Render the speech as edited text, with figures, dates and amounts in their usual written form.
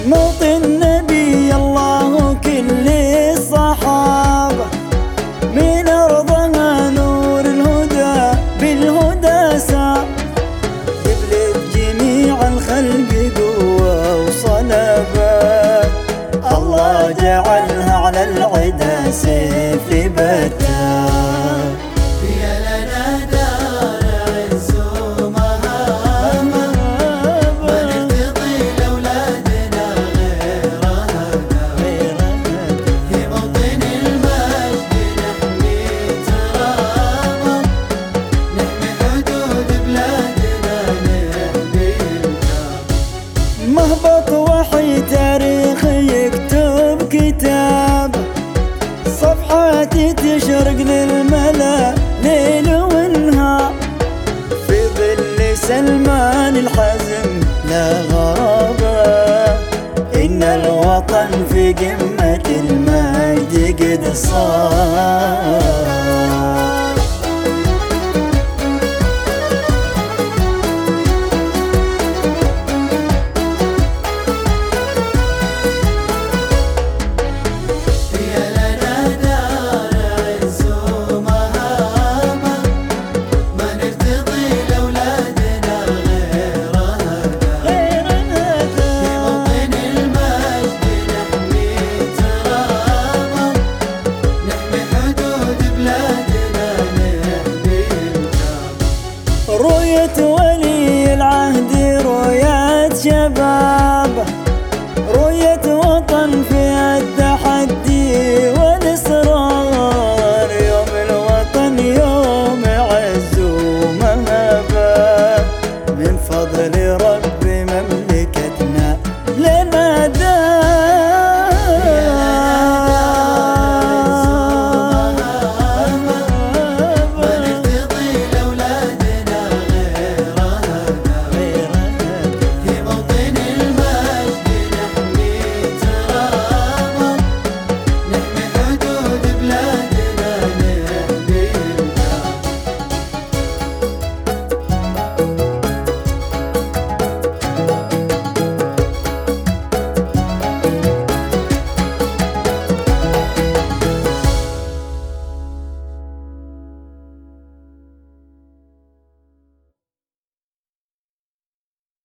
موطن نبي الله كل الصحابة، من أرضها نور الهدى بالهدى سار، قبلت جميع الخلق قوة وصلابة، الله جعلها على العدا سيف بتار. يا لنا دار عز ومهابة، ما نرتضي لأولادنا غيرها، في موطن المجد نحمي ترابة، نحمي حدود بلادنا نحمي الكعبة. مهبط وحي تاريخ يكتب كتاب، صفحاتي تشرق للملا ليل ونهار، في ظل سلمان الحزم لا غرابة، إن الوطن في قمة المجد قد صار. رؤية ولي العهد رؤية شباب،